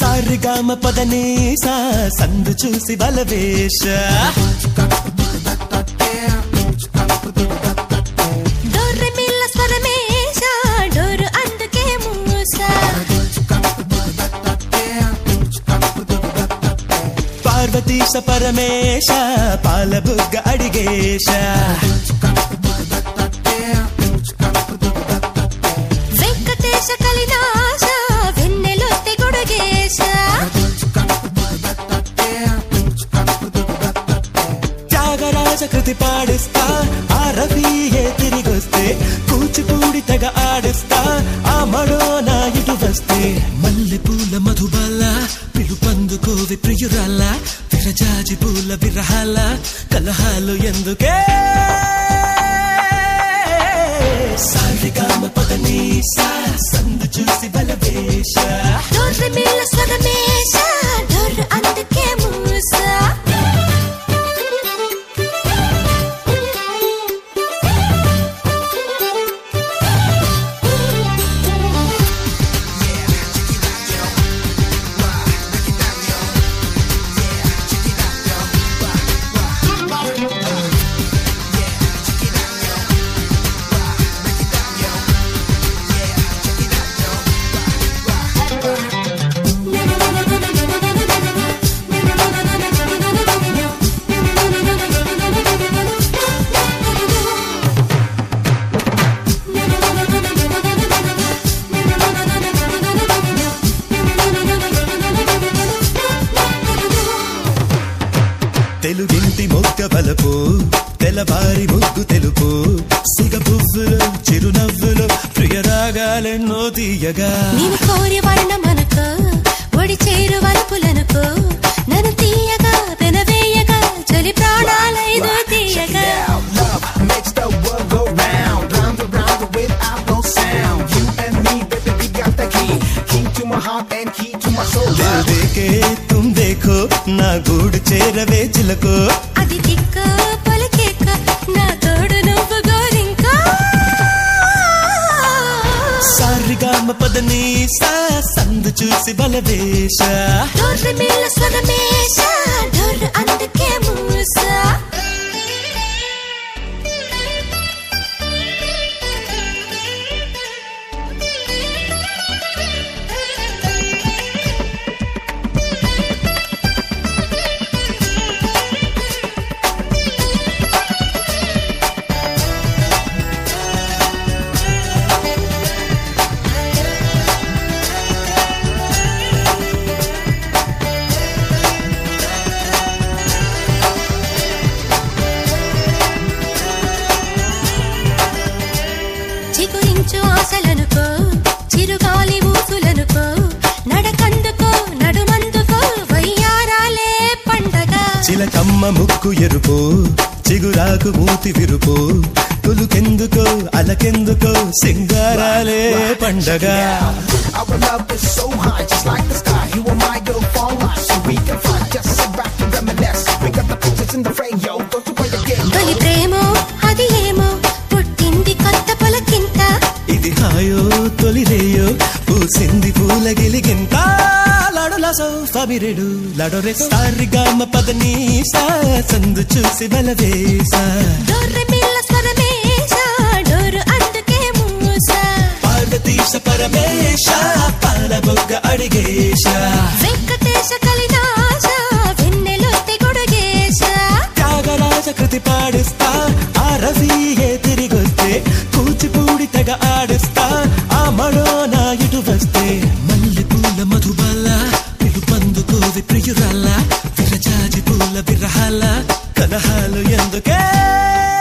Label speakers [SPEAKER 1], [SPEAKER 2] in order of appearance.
[SPEAKER 1] సారిగామ పదనీసా సందు చూసి బలవేశ
[SPEAKER 2] డోర్రె మిల్ల స్వరమేశ డోరు అందుకే మూస
[SPEAKER 1] పార్వతీశ పరమేశ పాలబుగ్గ అడిగేశ
[SPEAKER 2] వెంకటేశ కలినాశ వెన్నెలొత్తి గుడుగేశ
[SPEAKER 1] త్యాగరాజ కృతి పాడిస్తా ఆ రవియే తిరిగొస్తే కూచిపూడి తెగ ఆడిస్తా ఆ మడో నా ఇటు వస్తే మల్లె పూల మధుబాల పిలుపందుకోవి ప్రియురాల విరజాజి పూల విరహాల కలహాలు ఎందుకే సారిగామ పదనీసా సందు చూసి బలవేశ
[SPEAKER 2] డోర్రె మిల్ల స్వరమేశ డోరు అందుకే మూస
[SPEAKER 1] తెలుగింటి మొగ్గ బలపు తెల్లవారి ముగ్గు తెలుపు సిగ పువ్వులు చిరునవ్వులు ప్రియరాగాలెన్నో తీయగా
[SPEAKER 2] నేను కోరి వర్ణమనుకో ఒడి చేరు వలపులనుకో నన్ను తీయగా పెనవేయగా చలి ప్రాణాలైదు తీయగా
[SPEAKER 1] దిల్ దేకే తుమ్ దేఖో నా గూడు చేరవే చిలకో
[SPEAKER 2] అది దిక్కో పలికేక నా తోడు నువ్వు గోరింకా
[SPEAKER 1] సారిగామ పదనీసా సందు చూసి బలవేశ
[SPEAKER 2] డోర్రె మిల్ల స్వరమేశ డోరు అందుకే మూస చిగురించు ఆశలనుకో చిరుగాలి ఊసులనుకో నడకందుకో నడుమందుకో వయ్యారాలే పండగ
[SPEAKER 1] చిలకమ్మ ముక్కు ఎరుపు చిగురాకు మూతి విరుపు తులుకెందుకో అలకెందుకో సింగారాలే పండగ
[SPEAKER 2] తొలి ప్రేమో అది ఏమో పుట్టింది కొత్త పొలకింత
[SPEAKER 1] ఇది హాయో తొలిరేయో పూసింది పూల గిలిగింత లాడోలాసో ఫమిరెడు లాడోరే సారిగామ పదనీసా సందు చూసి బలవేశ
[SPEAKER 2] డోర్రె మిల్ల స్వరమేశ డోరు అందుకే మూస
[SPEAKER 1] పార్వతీశ పరమేశ పాలబొగ్గ అడిగేశ
[SPEAKER 2] వెంకటేశ కలినాశ వెన్నెలొత్తి గుడుగేశ
[SPEAKER 1] త్యాగరాజ కృతి పాడిస్తా ఆ రవియే తిరిగొస్తే కూచిపూడి తెగ ఆడిస్తా ఆ మడో నా ఇటు వస్తే మల్లె పూల మధుబాల పిలుపందుకోవి ప్రియురాల విరజాజి పూల విరహాల కలహాలు ఎందుకే